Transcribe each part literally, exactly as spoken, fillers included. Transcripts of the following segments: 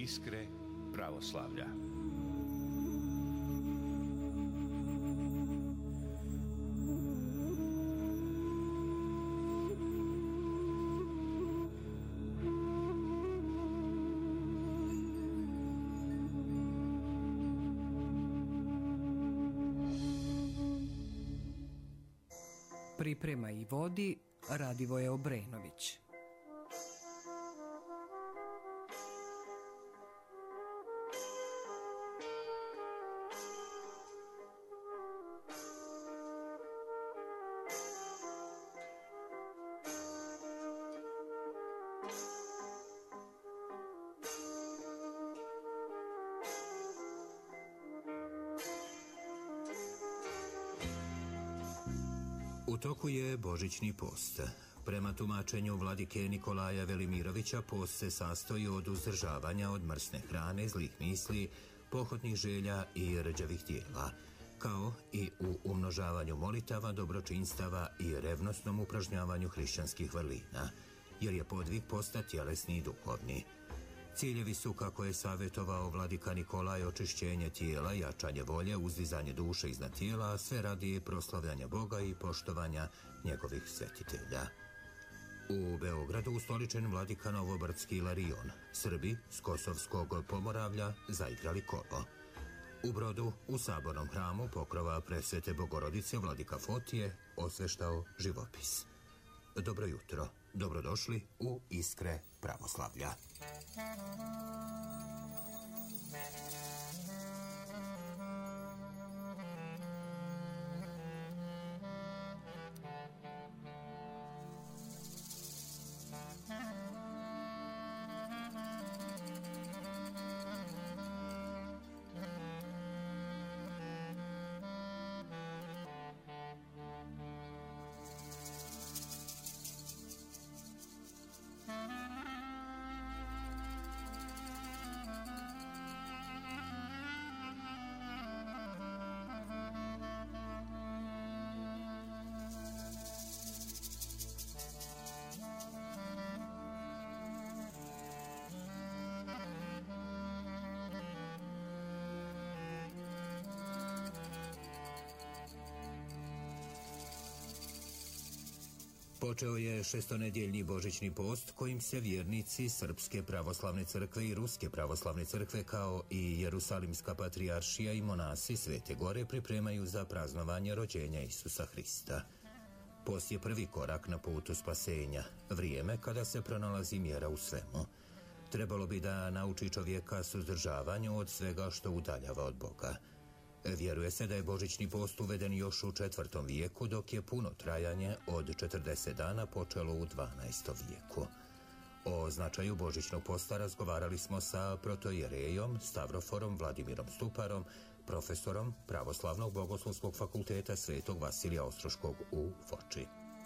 Iskre pravoslavlja. Priprema i vodi Radivoje Obrenović. U toku je božićni post. Prema tumačenju vladike Nikolaja Velimirovića, post se sastoji od uzdržavanja od mrsne hrane, zlih misli, pohotnih želja i rđavih tijela, kao i u umnožavanju molitava, dobročinstava i revnosnom upražnjavanju hrišćanskih vrlina, jer je podvig posta tjelesni i duhovni. Ciljevi su, kako je savjetovao vladika Nikolaj, očišćenje tijela, jačanje volje, uzdizanje duše iznad tijela, a sve radi proslavljanja Boga i poštovanja njegovih svetitelja. U Beogradu ustoličen vladika Novobrdski Ilarion. Srbi s Kosovskog Pomoravlja zaigrali kolo. U Brodu, u sabornom hramu pokrova Presvete Bogorodice, vladika Fotije osveštao živopis. Dobro jutro, dobrodošli u Iskre pravoslavlja. Počeo je šestonedjeljni božićni post kojim se vjernici Srpske pravoslavne crkve i Ruske pravoslavne crkve, kao i Jerusalimska patrijaršija i monasi Svete Gore pripremaju za praznovanje rođenja Isusa Hrista. Post je prvi korak na putu spasenja, vrijeme kada se pronalazi mjera u svemu. Trebalo bi da nauči čovjeka suzdržavanju od svega što udaljava od Boga. Vjeruje se da je božićni post uveden još u četvrtom vijeku, dok je puno trajanje od četrdeset dana počelo u dvanaestom vijeku. O značaju božićnog posta razgovarali smo sa protojerejom Stavroforom Vladimirom Stuparom, profesorom Pravoslavnog bogoslovskog fakulteta Svetog Vasilija Ostroškog u Foči.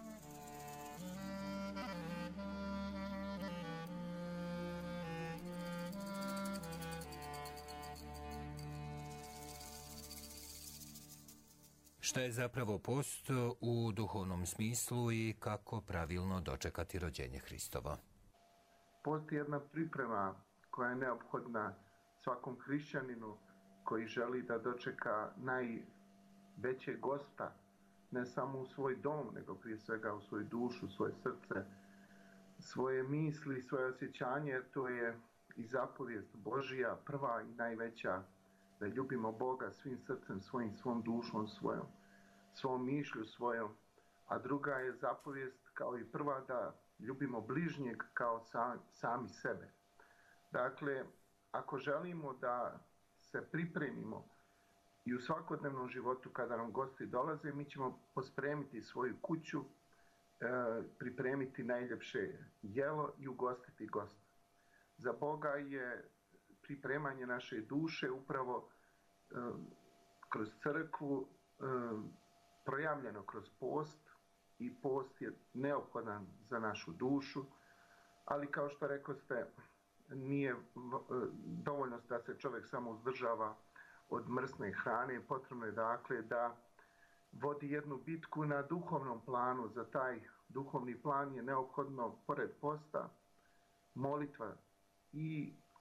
Šta je zapravo post u duhovnom smislu i kako pravilno dočekati rođenje Hristovo? Post je jedna priprema koja je neophodna svakom hrišćaninu koji želi da dočeka najvećeg gosta, ne samo u svoj dom, nego prije svega u svoju dušu, svoje srce, svoje misli, svoje osjećanje, jer to je i zapovijest Božija, prva i najveća, da ljubimo Boga svim srcem svojim, svom dušom svojom, svom mišlju svojom, a druga je zapovijest kao i prva da ljubimo bližnjeg kao sami, sami sebe. Dakle, ako želimo da se pripremimo i u svakodnevnom životu kada nam gosti dolaze, mi ćemo pospremiti svoju kuću, e, pripremiti najljepše jelo i ugostiti gosta. Za Boga je pripremanje naše duše upravo e, kroz crkvu e, projavljeno kroz post, i post je neophodan za našu dušu, ali kao što rekoste, nije e, dovoljno da se čovjek samo uzdržava od mrsne hrane, potrebno je dakle da vodi jednu bitku na duhovnom planu. Za taj duhovni plan je neophodno, pored posta, molitva i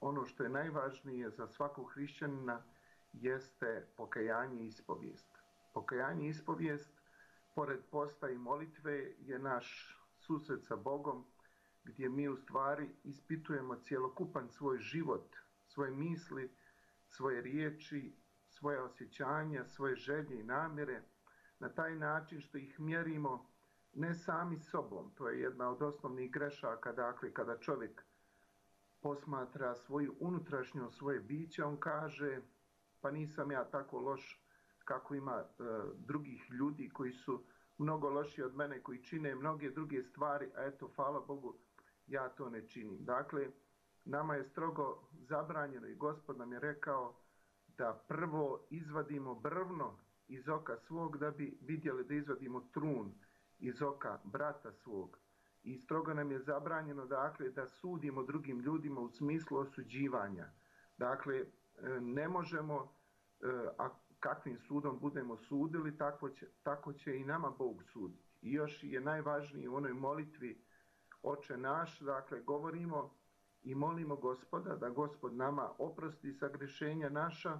ono što je najvažnije za svakog hrišćanina jeste pokajanje i ispovijest. Pokajanje i ispovijest, pored posta i molitve, je naš susret sa Bogom, gdje mi u stvari ispitujemo cjelokupan svoj život, svoje misli, svoje riječi, svoje osjećanja, svoje želje i namjere, na taj način što ih mjerimo ne sami sobom. To je jedna od osnovnih grešaka, dakle, kada čovjek posmatra svoju unutrašnjost, svoje biće, on kaže, pa nisam ja tako loš kako ima e, drugih ljudi koji su mnogo lošiji od mene, koji čine mnoge druge stvari, a eto, hvala Bogu, ja to ne činim. Dakle, nama je strogo zabranjeno i Gospod nam je rekao da prvo izvadimo brvno iz oka svog da bi vidjeli da izvadimo trun iz oka brata svog. I strogo nam je zabranjeno, dakle, da sudimo drugim ljudima u smislu osuđivanja. Dakle, ne možemo, a kakvim sudom budemo sudili, tako će, tako će i nama Bog suditi. I još je najvažnije u onoj molitvi Oče naš, dakle, govorimo i molimo Gospoda da Gospod nama oprosti sagrešenja naša,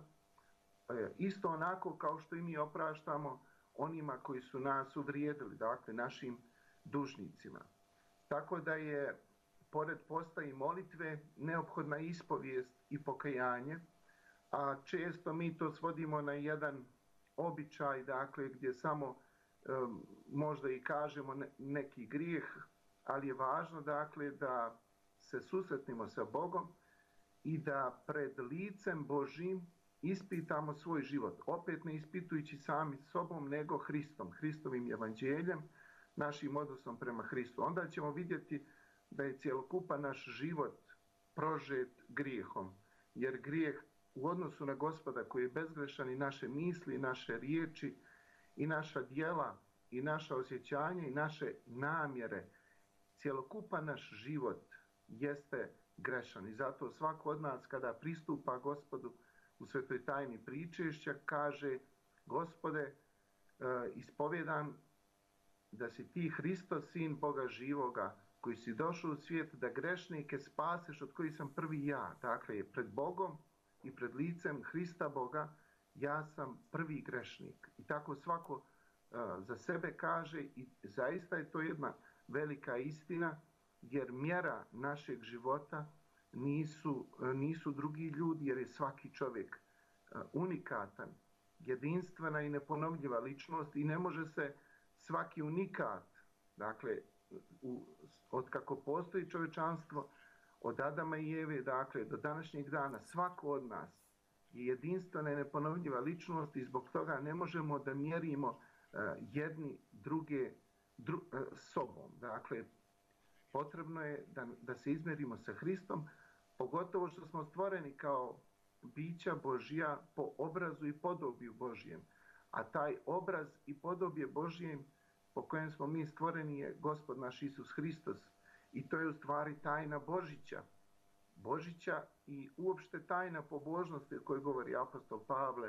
isto onako kao što i mi opraštamo onima koji su nas uvrijedili, dakle, našim dužnicima. Tako da je, pored posta i molitve, neophodna ispovijest i pokajanje, a često mi to svodimo na jedan običaj, dakle, gdje samo um, možda i kažemo ne, neki grijeh, ali je važno, dakle, da se susretnemo sa Bogom i da pred licem Božjim ispitamo svoj život. Opet ne ispitujući sami sobom, nego Hristom, Hristovim evanđeljem, našim odnosom prema Hristu. Onda ćemo vidjeti da je cjelokupan naš život prožet grijehom, jer grijeh u odnosu na Gospoda koji je bezgrešan i naše misli, i naše riječi, i naša djela, i naša osjećanja, i naše namjere, cjelokupan naš život jeste grešan. I zato svako od nas kada pristupa Gospodu u svetoj tajni pričešća kaže: Gospode, ispovjedam da si ti Hristo, sin Boga živoga, koji si došao u svijet da grešnike spaseš, od kojih sam prvi ja. Dakle, pred Bogom i pred licem Hrista Boga ja sam prvi grešnik. I tako svako uh, za sebe kaže, i zaista je to jedna velika istina, jer mjera našeg života nisu, uh, nisu drugi ljudi, jer je svaki čovjek uh, unikatan, jedinstvena i neponovljiva ličnost i ne može se svaki unikat, dakle, u, od kako postoji čovječanstvo, od Adama i Eve, dakle, do današnjeg dana, svako od nas je jedinstvena i neponovljiva ličnost i zbog toga ne možemo da mjerimo uh, jedni druge dru, uh, sobom. Dakle, potrebno je da, da se izmerimo sa Hristom, pogotovo što smo stvoreni kao bića Božja po obrazu i podobiju Božjem. A taj obraz i podobje Božjem po kojem smo mi stvoreni je Gospod naš Isus Hristos. I to je u stvari tajna Božića. Božića i uopšte tajna pobožnosti o kojoj govori apostol Pavle,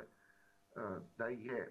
da je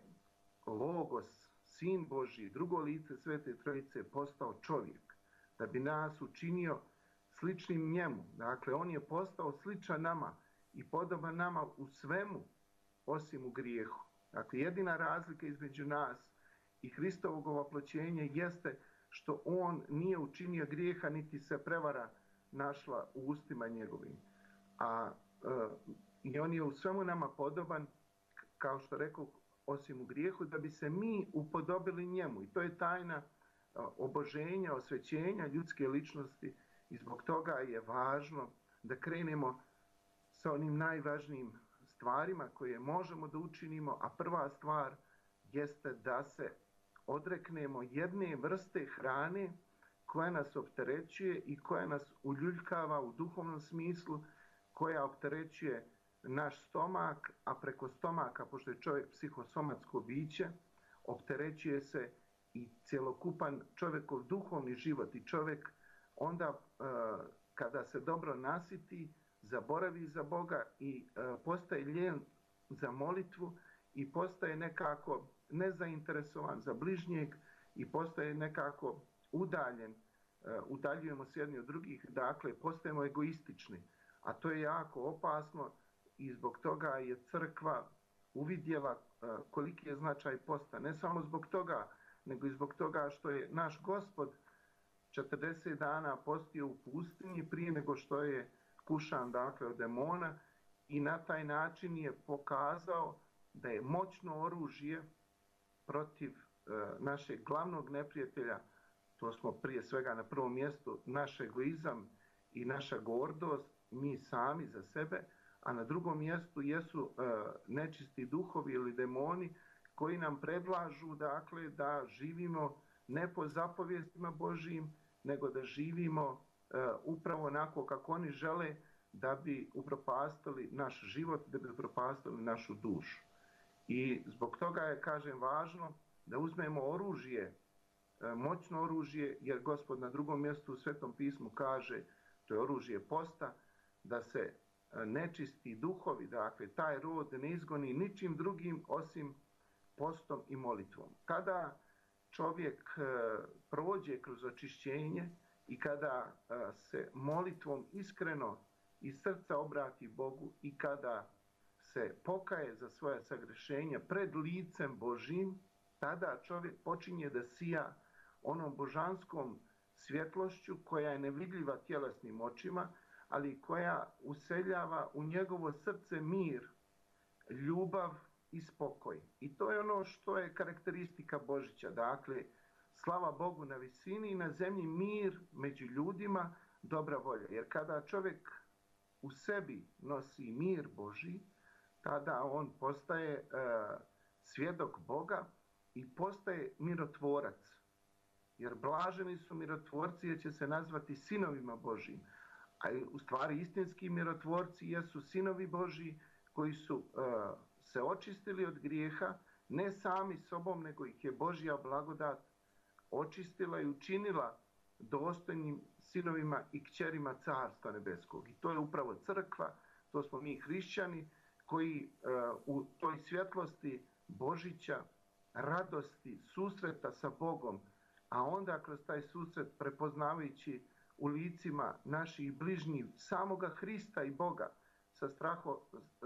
Logos, Sin Božji, drugo lice Svete Trojice, postao čovjek, da bi nas učinio sličnim njemu. Dakle, on je postao sličan nama i podoban nama u svemu, osim u grijehu. Dakle, jedina razlika između nas i Hristovog ovoploćenja jeste što on nije učinio grijeha, niti se prevara našla u ustima njegovim. A e, i on je u svemu nama podoban, kao što rekao, osim u grijehu, da bi se mi upodobili njemu. I to je tajna oboženja, osvećenja ljudske ličnosti i zbog toga je važno da krenemo sa onim najvažnijim stvarima koje možemo da učinimo, a prva stvar jeste da se odreknemo jedne vrste hrane koja nas opterećuje i koja nas uljuljkava u duhovnom smislu, koja opterećuje naš stomak, a preko stomaka, pošto je čovjek psihosomatsko biće, opterećuje se i cjelokupan čovjekov duhovni život i čovjek onda kada se dobro nasiti, zaboravi za Boga i postaje ljen za molitvu i postaje nekako nezainteresovan za bližnjeg i postaje nekako udaljen, udaljujemo se jedni od drugih, dakle postajemo egoistični. A to je jako opasno i zbog toga je crkva uvidjela koliki je značaj posta. Ne samo zbog toga, nego i zbog toga što je naš Gospod četrdeset dana postio u pustinji prije nego što je kušan, dakle, od demona, i na taj način je pokazao da je moćno oružje protiv e, našeg glavnog neprijatelja, to smo prije svega na prvom mjestu naš egoizam i naša gordost, mi sami za sebe, a na drugom mjestu jesu e, nečisti duhovi ili demoni koji nam predlažu, dakle, da živimo ne po zapovjestima Božijim, nego da živimo e, upravo onako kako oni žele, da bi upropastili naš život, da bi upropastili našu dušu. I zbog toga je, kažem, važno da uzmemo oružje, moćno oružje, jer Gospod na drugom mjestu u Svetom pismu kaže, to je oružje posta, da se nečisti duhovi, dakle, taj rod ne izgoni ničim drugim osim postom i molitvom. Kada čovjek prođe kroz očišćenje i kada se molitvom iskreno iz srca obrati Bogu i kada se pokaje za svoja sagrešenja pred licem Božim, tada čovjek počinje da sija onom božanskom svjetlošću koja je nevidljiva tjelesnim očima, ali koja useljava u njegovo srce mir, ljubav i spokoj. I to je ono što je karakteristika Božića. Dakle, slava Bogu na visini i na zemlji mir među ljudima, dobra volja. Jer kada čovjek u sebi nosi mir Božji, tada on postaje e, svjedok Boga i postaje mirotvorac. Jer blaženi su mirotvorci jer će se nazvati sinovima Božjim. A u stvari istinski mirotvorci jesu sinovi Božji koji su e, se očistili od grijeha, ne sami sobom, nego ih je Božja blagodat očistila i učinila dostojnim sinovima i kćerima Carstva nebeskog. I to je upravo crkva, to smo mi hrišćani koji uh, u toj svjetlosti Božića, radosti, susreta sa Bogom, a onda kroz taj susret prepoznavajući u licima naših bližnjih samoga Hrista i Boga sa straho,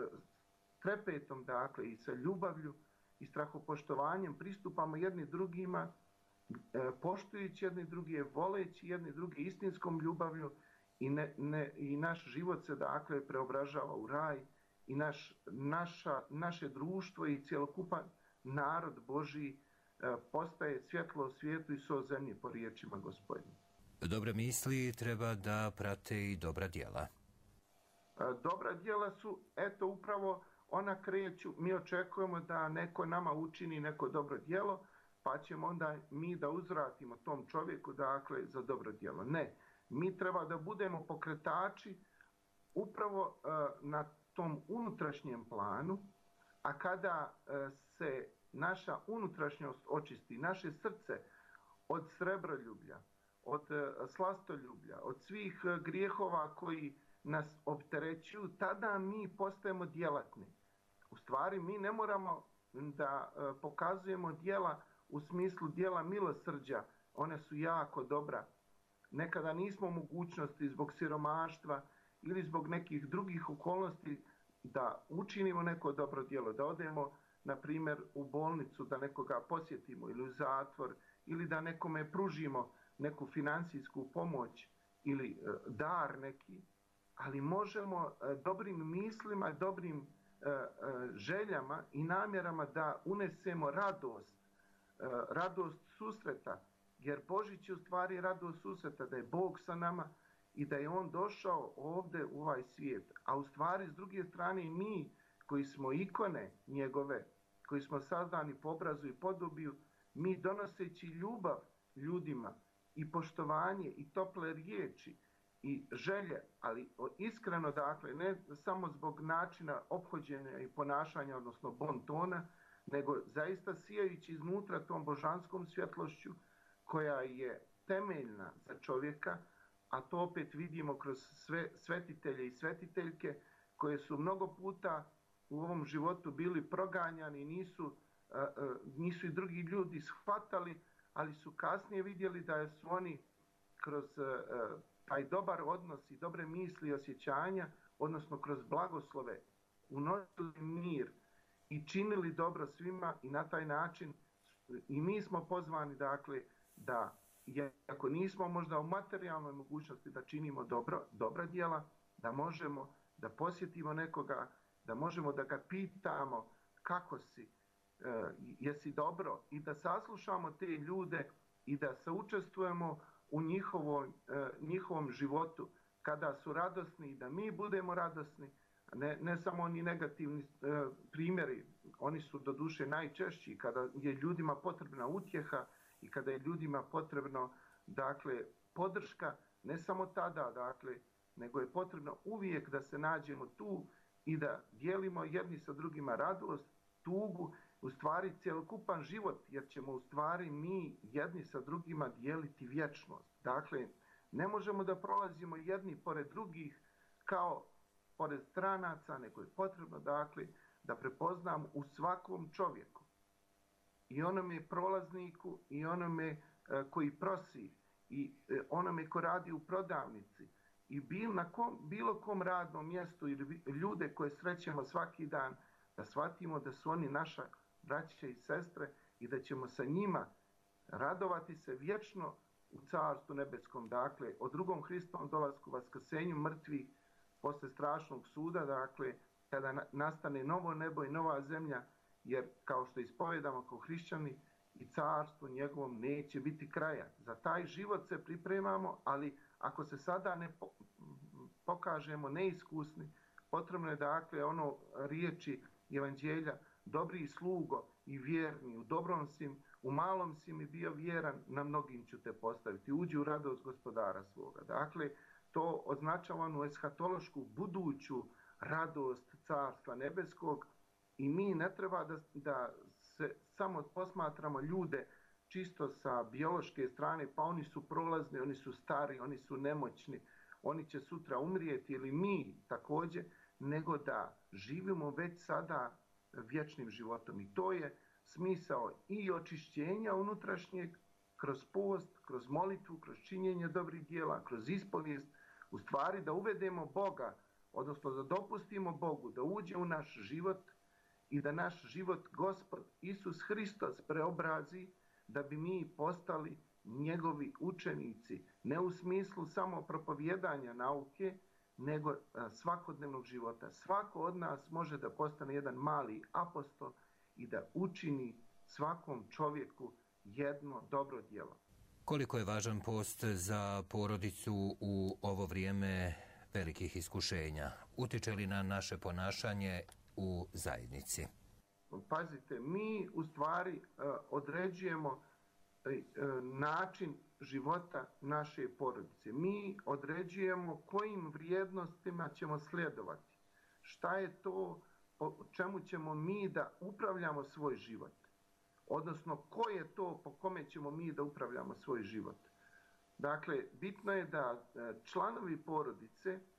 trepetom, dakle, i sa ljubavlju i strahopoštovanjem pristupamo jedni drugima, poštujući jedni druge, voleći jedni druge istinskom ljubavlju i, ne, ne, i naš život se, dakle, preobražava u raj i naš, naša, naše društvo i cjelokupan narod Božji postaje svjetlo u svijetu i so zemlji po riječima Gospodnjim. Dobre misli treba da prate i dobra djela. Dobra djela su, eto, upravo ona kreću, mi očekujemo da neko nama učini neko dobro djelo, pa ćemo onda mi da uzvratimo tom čovjeku, dakle, za dobro djelo. Ne, mi treba da budemo pokretači upravo uh, na tom unutrašnjem planu, a kada uh, se naša unutrašnjost očisti, naše srce od srebroljublja, od uh, slastoljublja, od svih uh, grijehova koji nas opterećuju, tada mi postajemo djelatni. U stvari, mi ne moramo da uh, pokazujemo djela u smislu djela milosrđa, one su jako dobra. Nekada nismo u mogućnosti zbog siromaštva ili zbog nekih drugih okolnosti da učinimo neko dobro djelo, da odemo, na primjer, u bolnicu, da nekoga posjetimo ili u zatvor, ili da nekome pružimo neku financijsku pomoć ili e, dar neki, ali možemo e, dobrim mislima, dobrim e, e, željama i namjerama da unesemo radost, radost susreta, jer Božić je u stvari radost susreta, da je Bog sa nama i da je On došao ovdje u ovaj svijet. A u stvari, s druge strane, i mi koji smo ikone njegove, koji smo sazdani po obrazu i podobiju, mi donoseći ljubav ljudima i poštovanje i tople riječi i želje, ali iskreno, dakle, ne samo zbog načina ophođenja i ponašanja, odnosno bon tona, nego zaista sijajući iznutra tom božanskom svjetlošću koja je temeljna za čovjeka, a to opet vidimo kroz sve svetitelje i svetiteljke koje su mnogo puta u ovom životu bili proganjani, nisu, nisu i drugi ljudi shvatali, ali su kasnije vidjeli da su oni kroz taj dobar odnos i dobre misli i osjećanja odnosno kroz blagoslove, unosili mir i činili dobro svima i na taj način i mi smo pozvani, dakle, da ako nismo možda u materijalnoj mogućnosti da činimo dobro, dobra djela, da možemo da posjetimo nekoga, da možemo da ga pitamo kako si, e, jesi dobro i da saslušamo te ljude i da saučestvujemo u njihovom, e, njihovom životu kada su radosni i da mi budemo radosni, ne, ne samo oni negativni e, primjeri, oni su do duše najčešći kada je ljudima potrebna utjeha i kada je ljudima potrebno, dakle, podrška, ne samo tada, dakle, nego je potrebno uvijek da se nađemo tu i da dijelimo jedni sa drugima radost, tugu, u stvari cjelokupan život, jer ćemo u stvari mi jedni sa drugima dijeliti vječnost. Dakle, ne možemo da prolazimo jedni pored drugih kao pored stranaca, nego je potrebno, dakle, da prepoznam u svakom čovjeku i onome prolazniku i onome e, koji prosi i e, onome ko radi u prodavnici i bil, na kom, bilo kom radnom mjestu ili ljude koje srećemo svaki dan, da shvatimo da su oni naša braća i sestre i da ćemo sa njima radovati se vječno u Carstvu nebeskom. Dakle, o drugom Hristovom dolasku, vaskrsenju mrtvih, posle strašnog suda, dakle, kada na, nastane novo nebo i nova zemlja, jer kao što ispovedamo kao hrišćani i carstvu njegovom neće biti kraja. Za taj život se pripremamo, ali ako se sada ne po, pokažemo neiskusni, potrebno je, dakle, ono riječi evanđelja, dobri slugo i vjerni, u dobrom si, u malom si mi bio vjeran, na mnogim ću te postaviti. Uđi u radost gospodara svoga. Dakle, to označava onu eshatološku, buduću radost Carstva nebeskog i mi ne treba da, da se samo posmatramo ljude čisto sa biološke strane, pa oni su prolazni, oni su stari, oni su nemoćni, oni će sutra umrijeti ili mi također, nego da živimo već sada vječnim životom. I to je smisao i očišćenja unutrašnjeg kroz post, kroz molitvu, kroz činjenje dobrih djela, kroz ispovijest, u stvari da uvedemo Boga, odnosno da dopustimo Bogu da uđe u naš život i da naš život Gospod Isus Hristos preobrazi, da bi mi postali njegovi učenici, ne u smislu samo propovjedanja nauke, nego svakodnevnog života. Svako od nas može da postane jedan mali apostol i da učini svakom čovjeku jedno dobro djelo. Koliko je važan post za porodicu u ovo vrijeme velikih iskušenja? Utiče li na naše ponašanje u zajednici? Pazite, mi u stvari određujemo način života naše porodice. Mi određujemo kojim vrijednostima ćemo slijedovati. Šta je to, po čemu ćemo mi da upravljamo svoj život? Odnosno, ko je to po kome ćemo mi da upravljamo svoj život? Dakle, bitno je da članovi porodice e,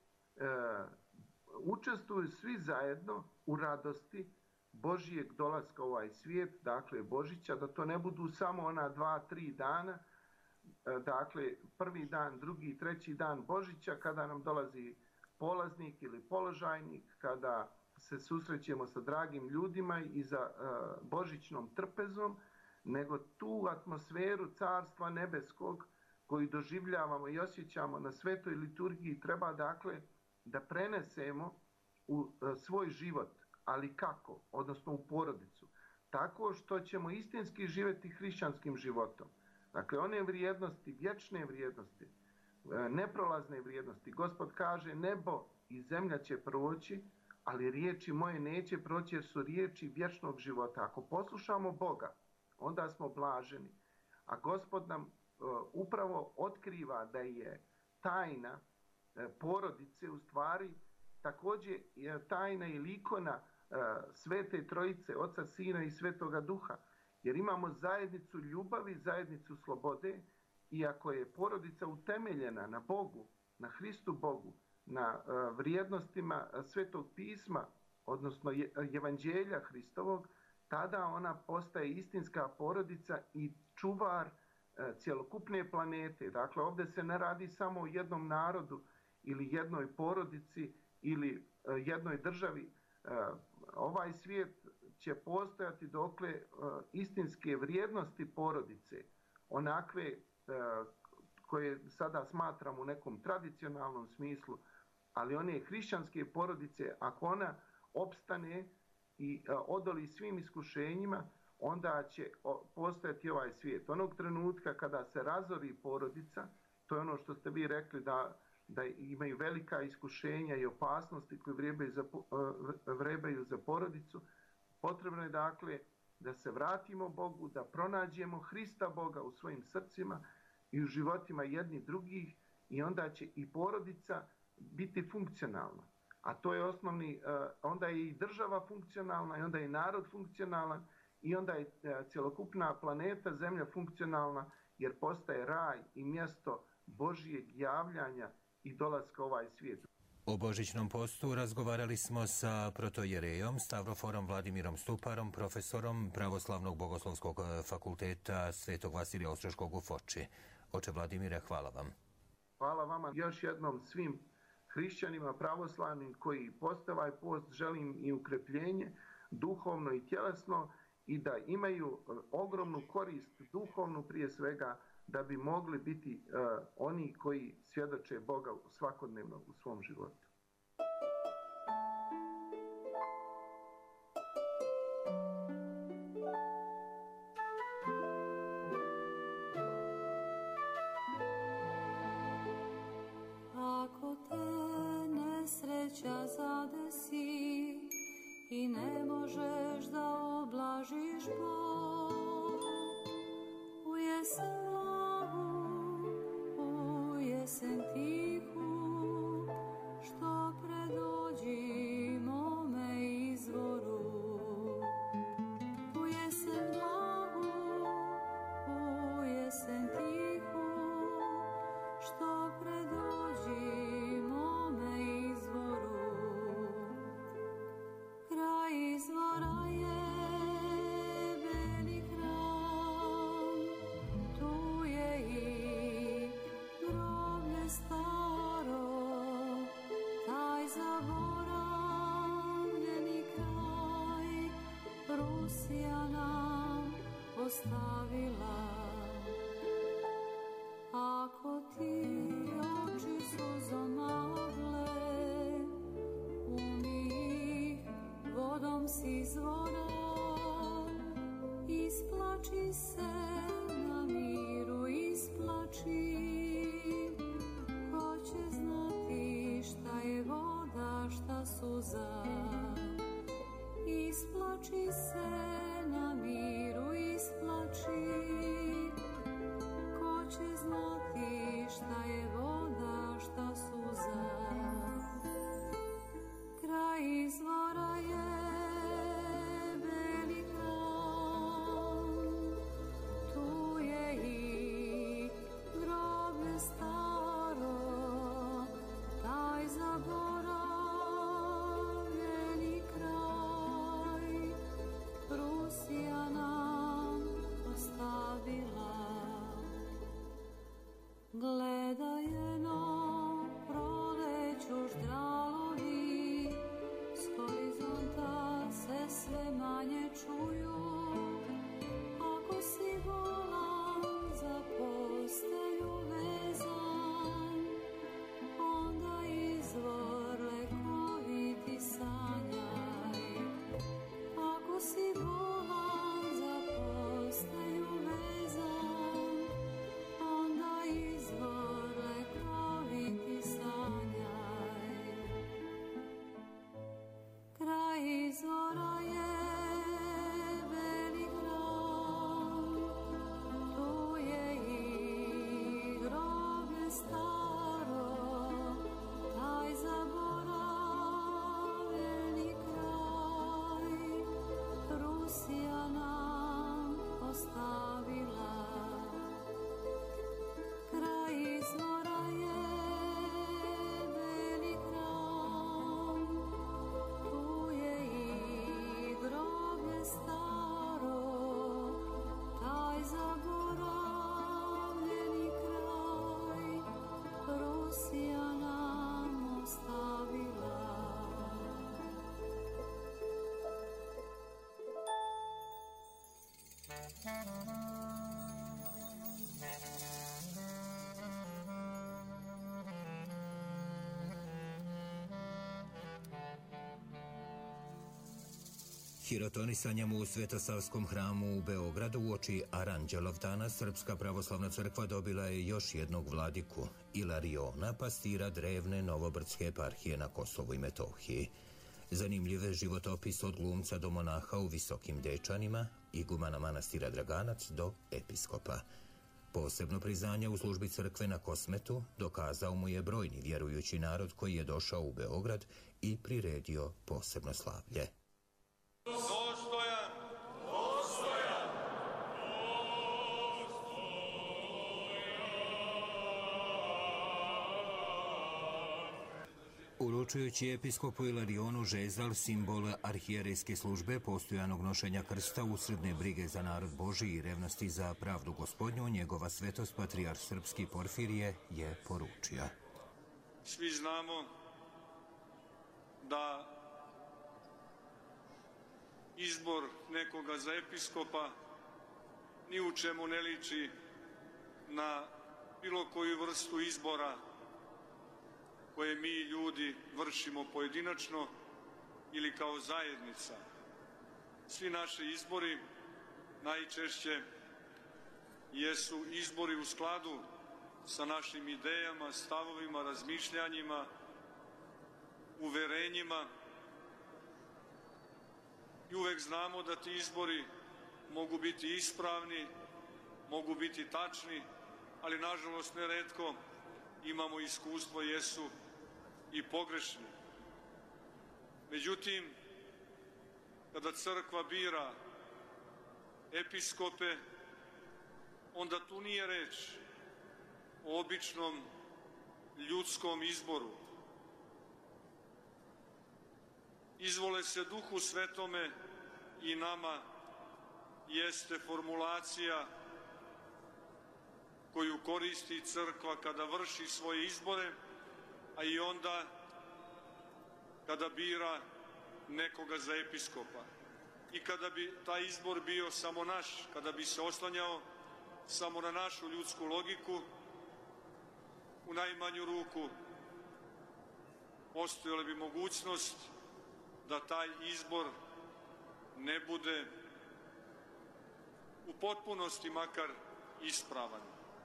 učestvuju svi zajedno u radosti Božijeg dolaska u ovaj svijet, dakle Božića, da to ne budu samo ona dva, tri dana, dakle prvi dan, drugi, treći dan Božića, kada nam dolazi polaznik ili položajnik, kada se susrećemo sa dragim ljudima i za uh, božićnom trpezom, nego tu atmosferu Carstva nebeskog koju doživljavamo i osjećamo na svetoj liturgiji treba, dakle, da prenesemo u uh, svoj život. Ali kako? Odnosno u porodicu. Tako što ćemo istinski živjeti hrišćanskim životom. Dakle, one vrijednosti, vječne vrijednosti, neprolazne vrijednosti. Gospod kaže, nebo i zemlja će proći, ali riječi moje neće proći jer su riječi vječnog života. Ako poslušamo Boga, onda smo blaženi. A Gospod nam uh, upravo otkriva da je tajna uh, porodice u stvari također je tajna ili ikona uh, Svete Trojice, Oca, Sina i Svetoga Duha. Jer imamo zajednicu ljubavi, zajednicu slobode i ako je porodica utemeljena na Bogu, na Hristu Bogu, na uh, vrijednostima Svetog pisma, odnosno je, Evanđelja Hristovog, tada ona postaje istinska porodica i čuvar uh, cjelokupne planete. Dakle, ovdje se ne radi samo o jednom narodu ili jednoj porodici ili jednoj državi. Ovaj svijet će postojati dokle istinske vrijednosti porodice, onakve koje sada smatram u nekom tradicionalnom smislu, ali one hrišćanske porodice, ako ona opstane i odoli svim iskušenjima, onda će postojati ovaj svijet. Onog trenutka kada se razori porodica, to je ono što ste vi rekli, da, da imaju velika iskušenja i opasnosti koje vrebaju za, vrebaju za porodicu, potrebno je dakle da se vratimo Bogu, da pronađemo Hrista Boga u svojim srcima i u životima jednih drugih, i onda će i porodica biti funkcionalna. A to je osnovni, onda je i država funkcionalna, i onda je narod funkcionalan, i onda je cjelokupna planeta Zemlja funkcionalna, jer postaje raj i mjesto Božijeg javljanja i dolaska u ovaj svijet. O božićnom postu razgovarali smo sa protojerejom Stavroforom Vladimirom Stuparom, profesorom Pravoslavnog bogoslovskog fakulteta Svetog Vasilija Ostroškog u Foči. Oče Vladimire, hvala vam. Hvala vama još jednom svim hrišćanima pravoslavnim koji poste ovaj post. Želim i ukrepljenje duhovno i tjelesno, i da imaju ogromnu korist duhovnu prije svega, da bi mogli biti uh, oni koji svjedoče Boga svakodnevno u svom životu. Ako te nesreća zadesi i ne možeš da oblažiš bol, u jesen mlavu, u jesen tihu, što predođi mome izvoru. U jesen mlavu, u jesen tihu, što predođi mome izvoru. Kraj izvora je Beli Kram, tu je i groblje staro, taj zaboravljeni kraj Rusija nam ostavila. Ako ti oči suzom magle, umij vodom s izvora, isplači se na miru, isplači. Ko će znati šta je voda, šta suza, isplači se na miru, isplači. Ko će znati šta je voda, šta suza. Kraj izvora je Beli Kram, tu je i groblje staro, taj zaboravljeni kraj Rusija Hirotonisanjem u Svetosavskom hramu u Beogradu uoči Aranđelovdana Srpska pravoslavna crkva dobila je još jednog vladiku, Ilariona, pastira drevne Novobrdske eparhije na Kosovu i Metohiji. Zanimljiv je životopis od glumca do monaha u Visokim Dečanima, igumana manastira Draganac do episkopa. Posebno priznanje u službi crkve na Kosmetu dokazao mu je brojni vjerujući narod koji je došao u Beograd i priredio posebno slavlje. Dostojan! Dostojan! Uručujući episkopu Ilarionu žezal, simbol arhijerejske službe, postojanog nošenja krsta, usredne brige za narod Božji i revnosti za pravdu Gospodnju, njegova svetost patrijarh srpski Porfirije je poručio. Svi znamo da izbor nekoga za episkopa ni u čemu ne liči na bilo koju vrstu izbora koje mi ljudi vršimo pojedinačno ili kao zajednica. Svi naši izbori najčešće jesu izbori u skladu sa našim idejama, stavovima, razmišljanjima, uverenjima. I uvek znamo da ti izbori mogu biti ispravni, mogu biti tačni, ali nažalost neretko imamo iskustvo, jesu i pogrešni. Međutim, kada crkva bira episkope, onda tu nije reč o običnom ljudskom izboru. Izvole se Duhu Svetome i nama jeste formulacija koju koristi crkva kada vrši svoje izbore, a i onda kada bira nekoga za episkopa. I kada bi taj izbor bio samo naš, kada bi se oslanjao samo na našu ljudsku logiku, u najmanju ruku postojala bi mogućnost da taj izbor ne bude u potpunosti makar ispravan.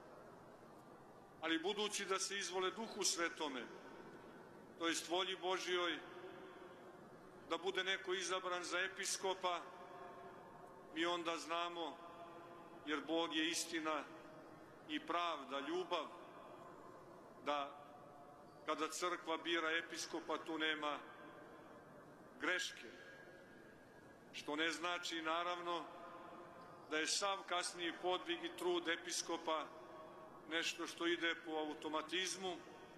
Ali budući da se izvole Duhu Svetome, to jest volji Božjoj, da bude neko izabran za episkopa, mi onda znamo, jer Bog je istina i pravda, ljubav, da kada crkva bira episkopa tu nema greške. Što ne znači, naravno, da je sav kasniji podvig i trud episkopa nešto što ide po automatizmu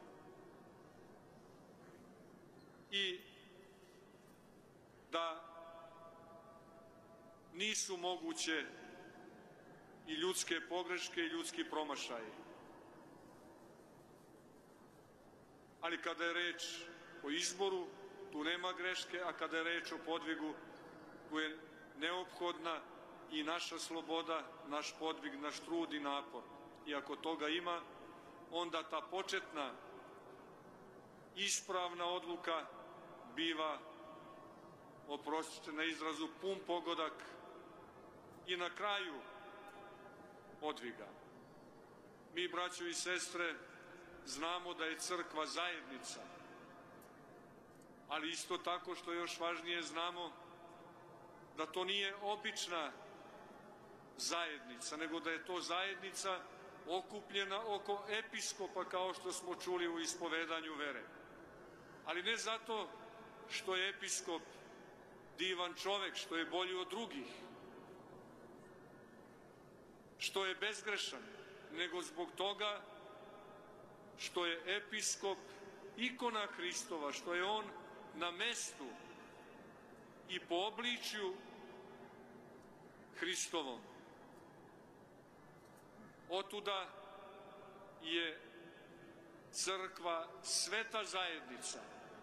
i da nisu moguće i ljudske pogreške i ljudski promašaji. Ali kada je reč o izboru, tu nema greške, a kada je reč o podvigu, tu je neophodna i naša sloboda, naš podvig, naš trud i napor. I ako toga ima, onda ta početna ispravna odluka biva, oprostite na izrazu, pun pogodak i na kraju podviga. Mi, braćo i sestre, znamo da je crkva zajednica, ali isto tako, što je još važnije, znamo da to nije obična zajednica, nego da je to zajednica okupljena oko episkopa, kao što smo čuli u ispovedanju vere. Ali ne zato što je episkop divan čovek, što je bolji od drugih, što je bezgrešan, nego zbog toga što je episkop ikona Hristova, što je on na mestu i po obličju Hristovom. Otuda je crkva sveta zajednica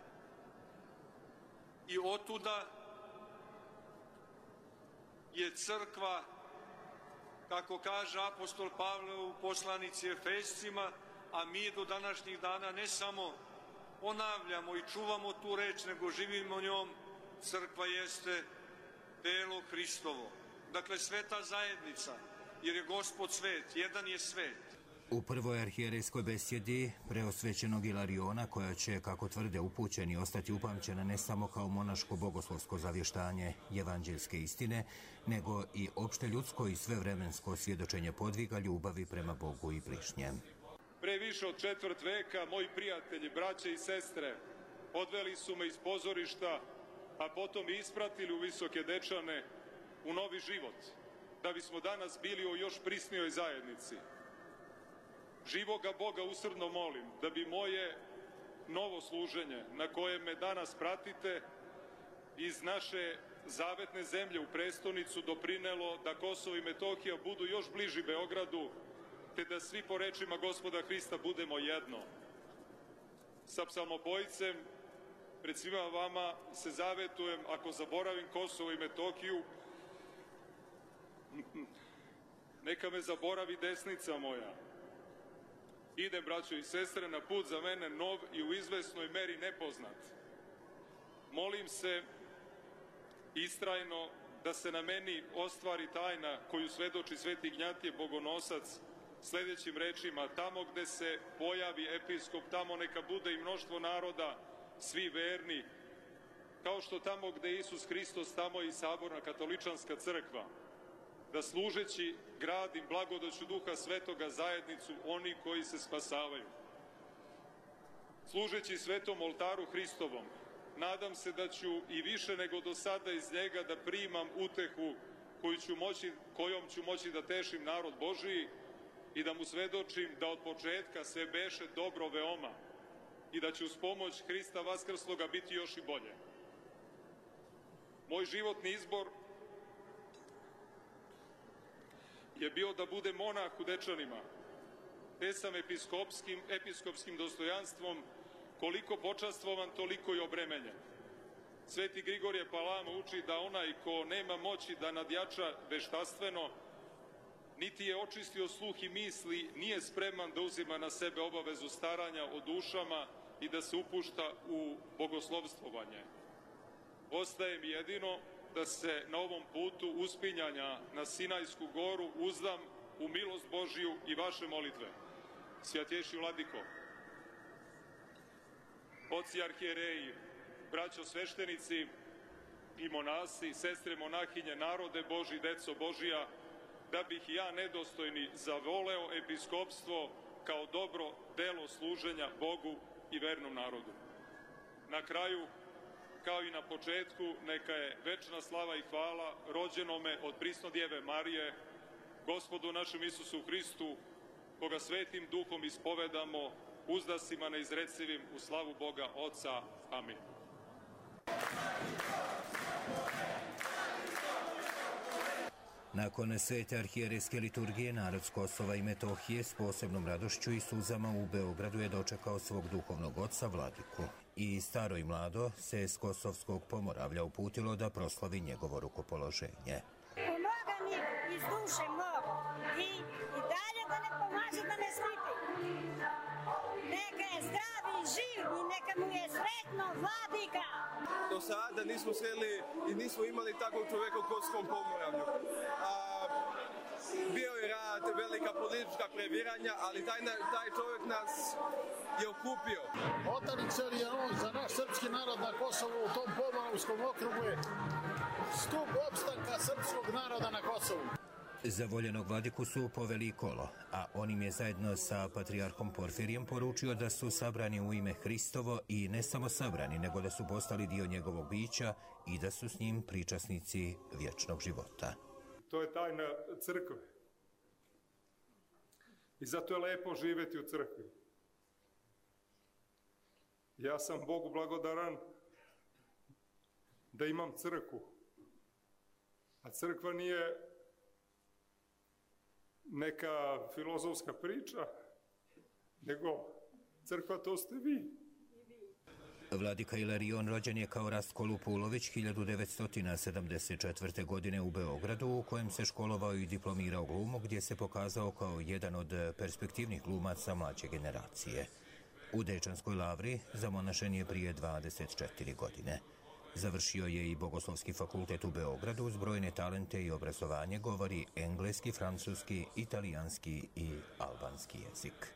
i otuda je crkva kako kaže apostol Pavle u poslanici Efescima, a mi do današnjih dana ne samo ponavljamo i čuvamo tu reč, nego živimo njom. Crkva jeste telo Hristovo. Dakle, sveta zajednica, jer je Gospod svet, jedan je svet. U prvoj arhijerejskoj besjedi preosvećenog Ilariona, koja će, kako tvrde upućeni, ostati upamćena ne samo kao monaško bogoslovsko zavještanje evanđeljske istine, nego i opšte ljudsko i svevremensko svjedočenje podviga ljubavi prema Bogu i bližnjem. Pre više od četvrt veka moji prijatelji, braće i sestre, odveli su me iz pozorišta, a potom i ispratili u Visoke Dečane u novi život, da bismo danas bili u još prisnijoj zajednici. Živoga Boga usrdno molim da bi moje novo služenje, na koje me danas pratite, iz naše zavetne zemlje u prestonicu doprinelo da Kosovo i Metohija budu još bliži Beogradu, te da svi po rečima Gospoda Hrista budemo jedno. Sa psalmopojcem pred svima vama se zavetujem, ako zaboravim Kosovo i Metohiju, neka me zaboravi desnica moja. Idem, braćo i sestre, na put za mene nov i u izvesnoj meri nepoznat. Molim se istrajno da se na meni ostvari tajna koju svedoči Sveti Ignjatije Bogonosac sljedećim rečima: tamo gde se pojavi episkop, tamo neka bude i mnoštvo naroda, svi verni, kao što tamo gde je Isus Hristos, tamo je i saborna katoličanska crkva, da služeći gradim blagodaću Duha Svetoga zajednicu oni koji se spasavaju. Služeći svetom oltaru Hristovom, nadam se da ću i više nego do sada iz njega da primam utehu koju ću moći, kojom ću moći da tešim narod Božiji i da mu svedočim da od početka sve beše dobro veoma i da će uz pomoć Hrista Vaskrsloga biti još i bolje. Moj životni izbor je bio da bude monah u Dečanima, te sam episkopskim, episkopskim dostojanstvom koliko počastvovan, toliko i obremenjen. Sveti Grigorije Palama uči da onaj ko nema moći da nadjača veštastveno, niti je očistio sluh i misli, nije spreman da uzima na sebe obavezu staranja o dušama i da se upušta u bogoslovstvovanje. Ostaje mi jedino da se na ovom putu uspinjanja na Sinajsku goru uzdam u milost Božiju i vaše molitve. Svjatjejši vladiko, oci arhijereji, braćo sveštenici i monasi, sestre monahinje, narode Boži, deco Božija, da bih ja nedostojni zavoleo episkopstvo kao dobro delo služenja Bogu i vernom narodu. Na kraju, kao i na početku, neka je večna slava i hvala rođenome od prisnodjeve Marije, Gospodu našem Isusu Hristu, koga svetim duhom ispovedamo, uzdasima neizrecivim u slavu Boga Oca. Amin. Nakon svete arhijerejske liturgije, narod s Kosova i Metohije s posebnom radošću i suzama u Beogradu je dočekao svog duhovnog oca Vladiku. I staro i mlado se s Kosovskog Pomoravlja uputilo da proslavi njegovo rukopoloženje. Pomoga mi iz duše mogu i, i dalje da ne pomaže, da ne slipi. Neka je zdrav i živ i neka mu je sretno Vladika. Do sada nismo sreli i nismo imali takvog čovjeka u Kosovskom Pomoravlju. A, bio je rad, velika politička previranja, ali taj, taj čovjek nas je okupio. Otaricer je on za naš srpski narod na Kosovu u tom Pomoravskom okrugu je stup opstanka srpskog naroda na Kosovu. Zavoljenog vladiku su poveli kolo, a on im je zajedno sa patrijarhom Porfirijem poručio da su sabrani u ime Hristovo i ne samo sabrani, nego da su postali dio njegovog bića i da su s njim pričasnici vječnog života. To je tajna crkve. I zato je lepo živjeti u crkvi. Ja sam Bogu blagodaran da imam crkvu. A crkva nije neka filozofska priča, nego crkva to ste vi. Vladika Ilarion rođen je kao Rastko Lupulović hiljadu devetsto sedamdeset četvrte. godine u Beogradu, u kojem se školovao i diplomirao glumu, gdje se pokazao kao jedan od perspektivnih glumaca mlađe generacije. U Dečanskoj lavri zamonašen je prije dvadeset četiri godine. Završio je i Bogoslovski fakultet u Beogradu, uz brojne talente i obrazovanje govori engleski, francuski, italijanski i albanski jezik.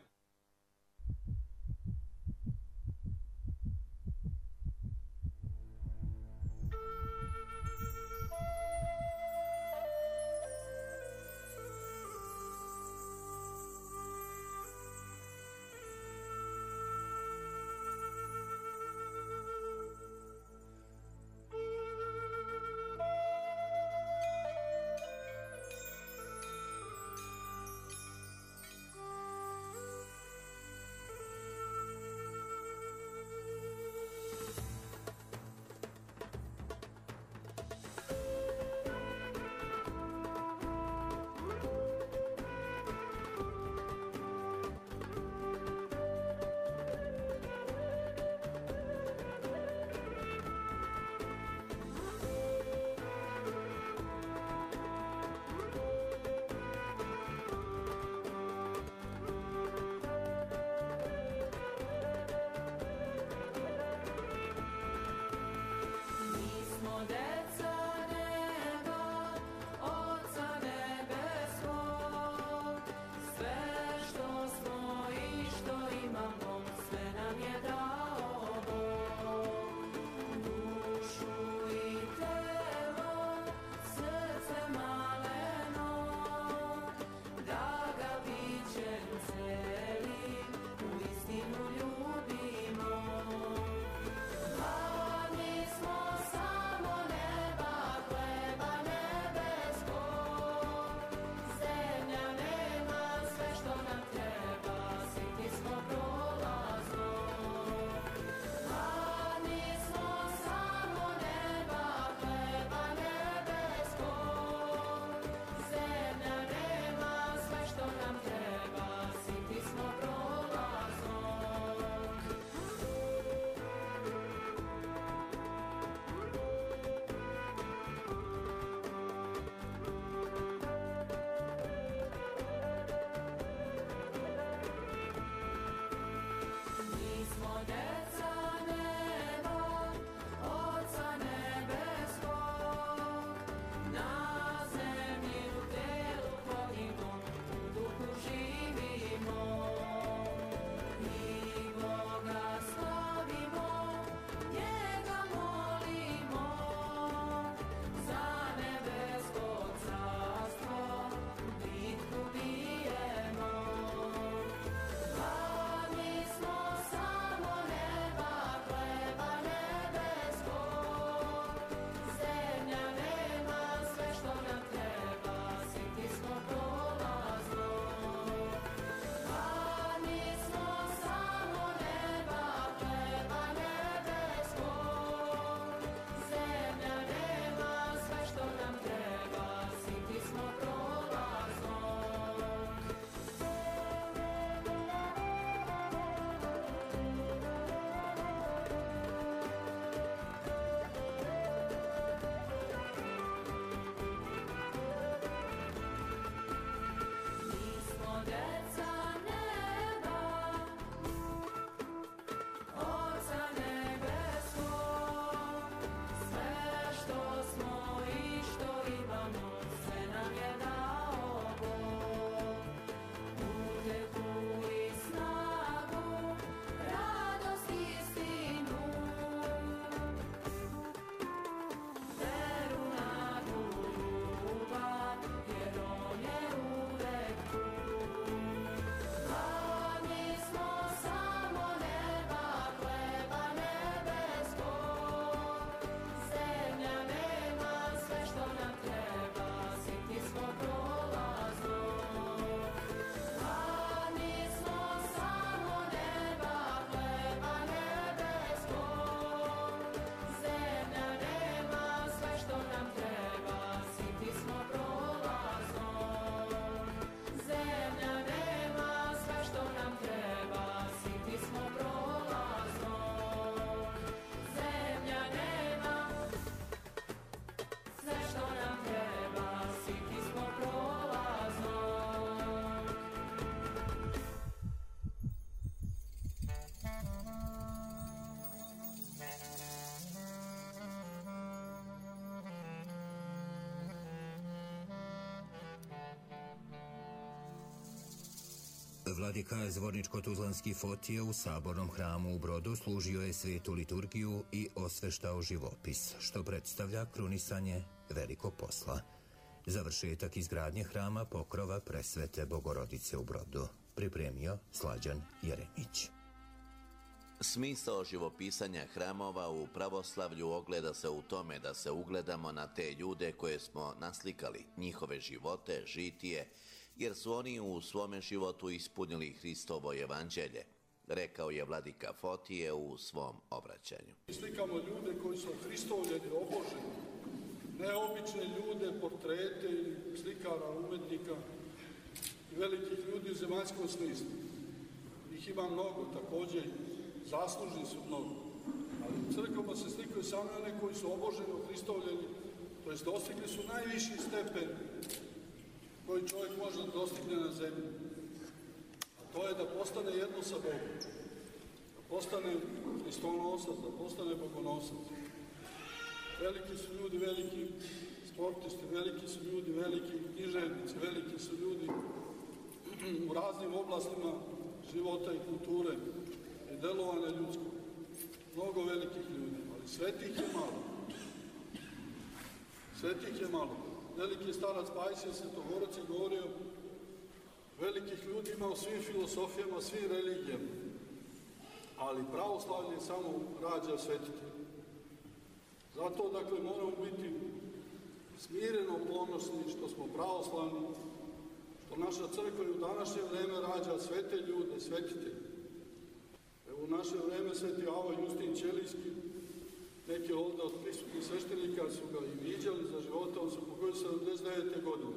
Vladika Zvorničko-Tuzlanski Fotije u sabornom hramu u Brodu služio je svetu liturgiju i osveštao živopis, što predstavlja krunisanje velikog posla. Završetak izgradnje hrama pokrova Presvete Bogorodice u Brodu pripremio Slađan Jeremić. Smisao živopisanja hramova u pravoslavlju ogleda se u tome da se ugledamo na te ljude koje smo naslikali, njihove živote, žitije, jer su oni u svome životu ispunili Hristovo evanđelje, rekao je vladika Fotije u svom obraćanju. Slikamo ljude koji su hristovljeni, oboženi, neobične ljude, portrete ili slikara, umetnika i velikih ljudi u zemaljskom smislu. Ih ima mnogo, također zaslužni su mnogo. Ali u crkvama se slikaju samo one koji su oboženi, hristovljeni, to jest dostigli su najviši stepen koji čovjek može da dostigne na zemlji. A to je da postane jedno sa Bogom, da postane Hristonosac, da postane Bogonosac. Veliki su ljudi, veliki sportisti, veliki su ljudi, veliki književnici, veliki su ljudi u raznim oblastima života i kulture i delovanja ljudskog. Mnogo velikih ljudi, ali svetih je malo. Svetih je malo. Veliki starac Pajsije Svetogorac je govorio, velikih ljudi ima u svim filosofijama, svim religijama, ali pravoslavlje samo rađa svetitelj. Zato, dakle, moramo biti smireno ponosni što smo pravoslavni, što naša crkva u današnje vreme rađa svete ljude, svetitelje. Evo, u naše vreme sveti Ava Justin Ćelijski, neki ovdje od prisutnih sveštenika su ga i viđali za života, on se pokojio sedamdeset devete godine.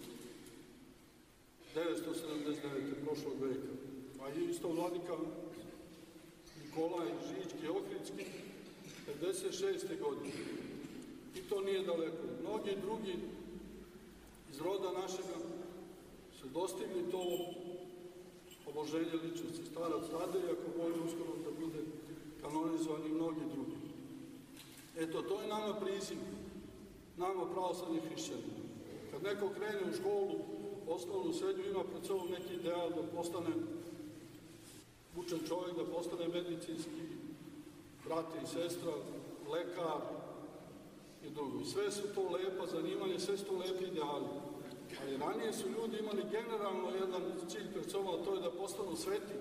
devetsto sedamdeset devete prošlog veka. A isto vladika Nikolaj Žički Ohridski, pedeset šeste godine. I to nije daleko. Mnogi drugi iz roda našega su dostigli to oboženje ličnosti. Starac Radej, ako Bog uskoro da bude kanonizovan i mnogi drugi. Eto, to je nama priziv, nama pravoslavnih hrišćana. Kad neko krene u školu, osnovnu, srednju, ima pred sobom neki ideal da postane učen čovjek, da postane medicinski brate i sestra, lekar i drugo. I sve su to lepa zanimanje, sve su to lepi ideali. Ali ranije su ljudi imali generalno jedan cilj pred sobom, a to je da postanu sveti.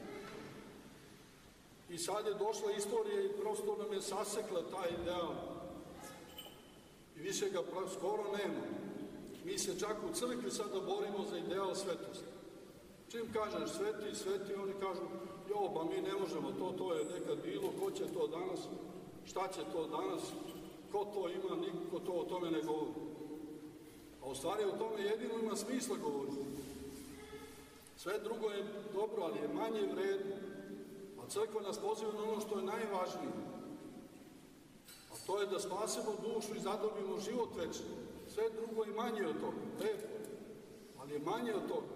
I sad je došla istorija i prosto nam je sasekla taj ideal. I više ga skoro nema. Mi se čak u crkvi sada borimo za ideal svetosti. Čim kažeš sveti, sveti, oni kažu, jo, ba mi ne možemo, to, to je nekad bilo, ko će to danas, šta će to danas, ko to ima, niko to o tome ne govori. A u stvari o tome jedino ima smisla govoriti. Sve drugo je dobro, ali je manje vredno. A crkva nas poziva na ono što je najvažnije. A to je da spasemo dušu i zadobimo život večni. Sve drugo je manje od toga. Lepo, ali je manje od toga.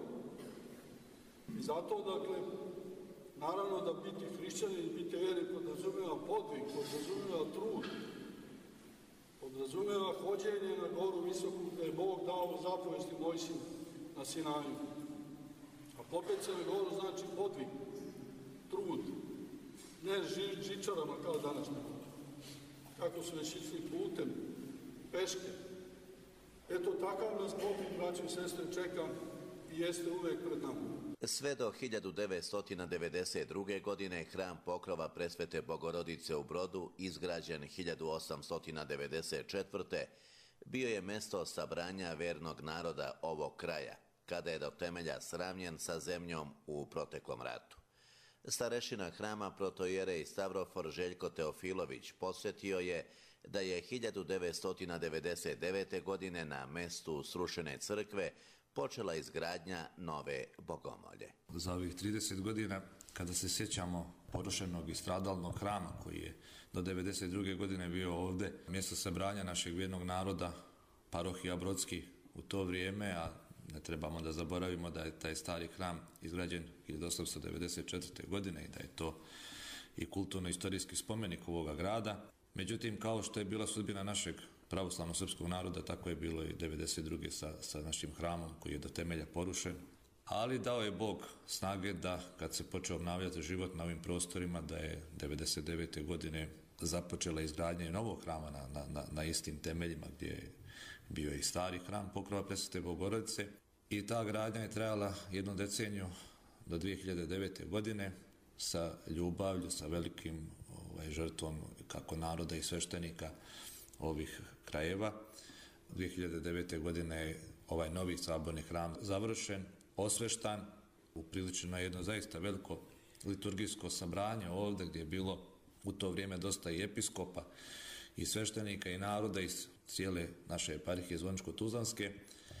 I zato, dakle, naravno da biti hrišćanin i biti vjernik podrazumijeva podvig, podrazumijeva trud, podrazumijeva hođenje na goru visoku gdje je Bog dao zapovesti Mojsiju na Sinaju. A popet se na goru znači podvig, trud, ne ži, žičarama kao danas ne. Kako su već išli putem, peške. Eto, takav nas podvig, braći i sestre, čeka i jeste uvek pred nama. Sve do hiljadu devetsto devedeset druge. godine hram pokrova Presvete Bogorodice u Brodu, izgrađen hiljadu osamsto devedeset četvrte. bio je mesto sabranja vernog naroda ovog kraja, kada je do temelja sravnjen sa zemljom u proteklom ratu. Starešina hrama protojerej Stavrofor Željko Teofilović posjetio je da je hiljadu devetsto devedeset devete. godine na mestu srušene crkve počela izgradnja nove bogomolje. Za ovih trideset godina, kada se sjećamo porušenog i stradalnog hrama koji je do devedeset druge. godine bio ovdje, mjesto sabranja našeg vjernog naroda, parohija Brodski u to vrijeme, a ne trebamo da zaboravimo da je taj stari hram izgrađen hiljadu osamsto devedeset četvrte. godine i da je to i kulturno-istorijski spomenik ovoga grada. Međutim, kao što je bila sudbina našeg pravoslavno-srpskog naroda, tako je bilo i devedeset druge. sa, sa našim hramom koji je do temelja porušen. ali dao je Bog snage da kad se počeo obnavljati život na ovim prostorima, da je devedeset devete godine započela izgradnja i novog hrama na, na, na istim temeljima gdje je bio i stari hram Pokrova Presvete Bogorodice i ta gradnja je trajala jednu deceniju do dvije hiljade devete. godine sa ljubavlju, sa velikim ovaj, žrtvom kako naroda i sveštenika ovih krajeva. dvije hiljade devete. godine je ovaj novi saborni hram završen, osveštan, upriličeno jedno zaista veliko liturgijsko sabranje ovdje gdje je bilo u to vrijeme dosta i episkopa i sveštenika i naroda iz cijele naše eparhije Zvorničko-Tuzlanske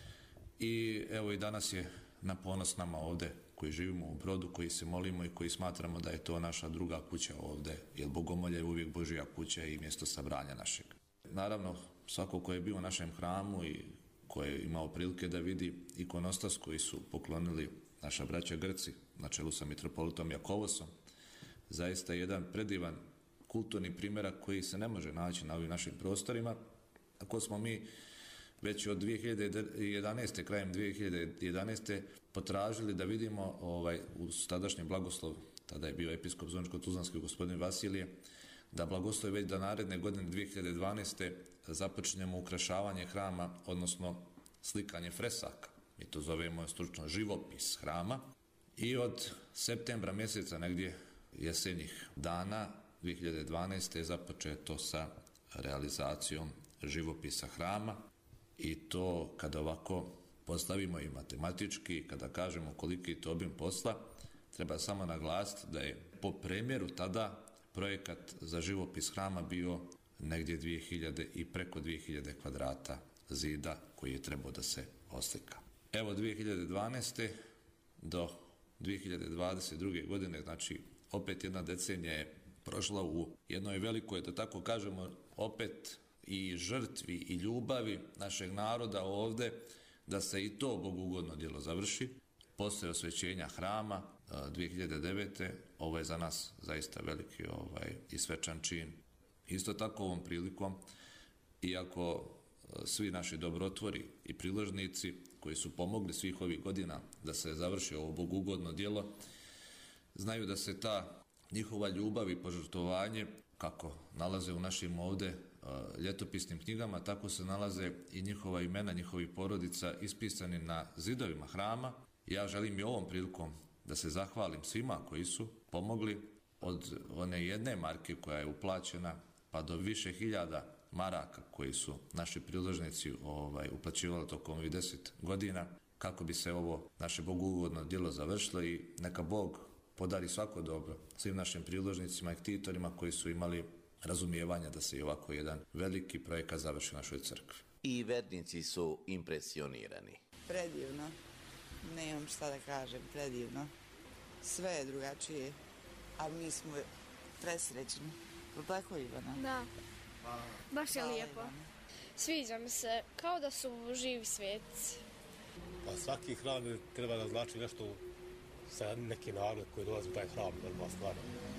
i evo i danas je na ponos nama ovdje koji živimo u Brodu, koji se molimo i koji smatramo da je to naša druga kuća ovdje, jer Bogomolje je uvijek Božja kuća i mjesto sabranja našeg. Naravno, svako ko je bio u našem hramu i ko je imao prilike da vidi ikonostas koji su poklonili naša braća Grci na čelu sa mitropolitom Jakovosom, zaista jedan predivan kulturni primjerak koji se ne može naći na ovim našim prostorima, ako smo mi već od dvije hiljade jedanaeste. krajem dvije hiljade jedanaeste. potražili da vidimo ovaj, uz tadašnji blagoslov, tada je bio episkop Zvorničko-Tuzlanski gospodin Vasilije, da blagoslovi već da naredne godine dvije hiljade dvanaeste. započnemo ukrašavanje hrama, odnosno slikanje fresaka. Mi to zovemo stručno živopis hrama. I od septembra mjeseca, negdje jesenjih dana dvije hiljade dvanaeste. je započeto sa realizacijom živopisa hrama i to kada ovako postavimo i matematički, kada kažemo koliki je to obim posla, treba samo naglasiti da je po premjeru tada projekat za živopis hrama bio negdje dvije hiljade i preko dvije hiljade kvadrata zida koji je trebao da se oslika. Evo dvije hiljade dvanaeste. do dvije hiljade dvadeset druge. godine, znači opet jedna decenija je prošla u jednoj velikoj, da tako kažemo, opet i žrtvi i ljubavi našeg naroda ovdje, da se i to bogugodno djelo završi. Poslije osvećenja hrama dvije hiljade devete. ovo je za nas zaista veliki ovaj, i svečan čin. Isto tako ovom prilikom, iako svi naši dobrotvori i priložnici koji su pomogli svih ovih godina da se završi ovo bogugodno djelo, znaju da se ta njihova ljubav i požrtvovanje, kako nalaze u našim ovdje ljetopisnim knjigama, tako se nalaze i njihova imena, njihovih porodica ispisani na zidovima hrama. Ja želim i ovom prilikom da se zahvalim svima koji su pomogli, od one jedne marke koja je uplaćena pa do više hiljada maraka koji su naši priložnici ovaj, uplaćivali tokom ovih deset godina, kako bi se ovo naše bogugodno djelo završilo i neka Bog podari svako dobro svim našim priložnicima i ktitorima koji su imali razumijevanja da se i ovako jedan veliki projekat završi u našoj crkvi. I vernici su impresionirani. Predivno, nemam šta da kažem, predivno. Sve je drugačije, a mi smo presrećni. Tako, Ivana? Da, baš je lijepo. Sviđa mi se, kao da su živi sveci. Pa svaki hram treba da znači nešto sa neki narod koji dolazi u taj hram, normalna stvar.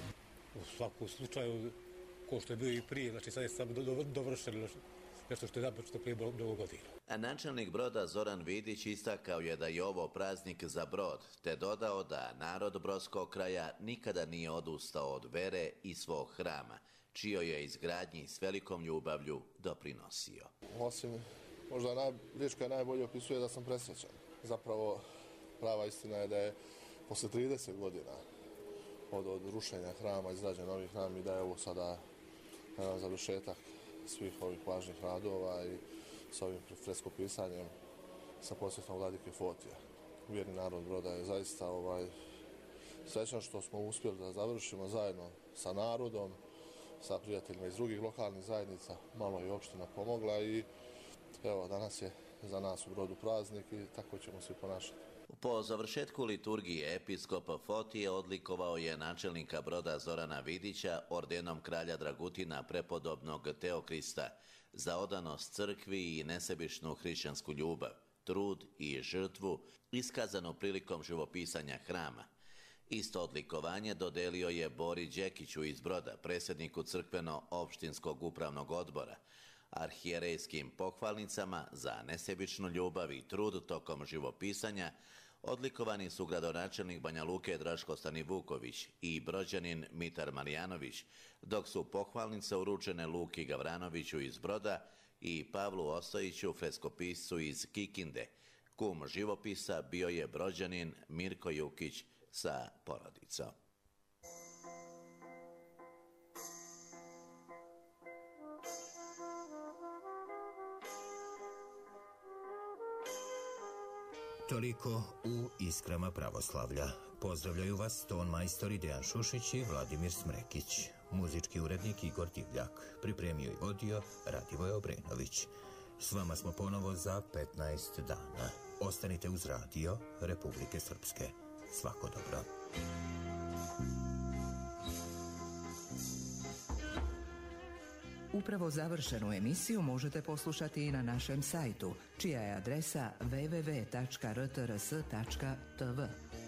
U svakom slučaju, ko što je bio i prije, znači sad je sam dovršeno nešto što je započeto prije mnogo godina. A načelnik Broda Zoran Vidić istakao je da je ovo praznik za Brod, te dodao da narod brodskog kraja nikada nije odustao od vere i svog hrama, čijoj je izgradnji s velikom ljubavlju doprinosio. Osim, možda naj, riječ koja najbolje opisuje da sam presrećan. Zapravo, prava istina je da je posle trideset godina od, od rušenja hrama izrađen novi hram i da je ovo sada jedan završetak svih ovih važnih radova i s ovim freskopisanjem sa posjetom vladike Fotija. Vjerni narod Broda je zaista ovaj, srećan što smo uspjeli da završimo zajedno sa narodom, sa prijateljima iz drugih lokalnih zajednica, malo i opština pomogla i evo, danas je za nas u Brodu praznik i tako ćemo se ponašati. Po završetku liturgije episkop Fotije odlikovao je načelnika Broda Zorana Vidića ordenom kralja Dragutina prepodobnog Teokrista za odanost crkvi i nesebičnu hrišćansku ljubav, trud i žrtvu iskazanu prilikom živopisanja hrama. Isto odlikovanje dodelio je Bori Đekiću iz Broda, predsjedniku crkveno-opštinskog upravnog odbora, arhijerejskim pohvalnicama za nesebičnu ljubav i trud tokom živopisanja, Odlikovani su gradonačelnik Banja Luke Draško Stanivuković i Brođanin Mitar Marjanović, dok su pohvalnice uručene Luki Gavranoviću iz Broda i Pavlu Ostojiću, freskopiscu iz Kikinde. Kum živopisa bio je Brođanin Mirko Jukić sa porodicom. Toliko u Iskrama pravoslavlja. Pozdravljaju vas ton majstori Dejan Šušić i Vladimir Smrekić. Muzički urednik Igor Divljak. Pripremio i vodio Radivoje Obrenović. S vama smo ponovo za petnaest dana. Ostanite uz radio Republike Srpske. Svako dobro. Upravo završenu emisiju možete poslušati i na našem sajtu, čija je adresa w w w tačka r t r s tačka t v.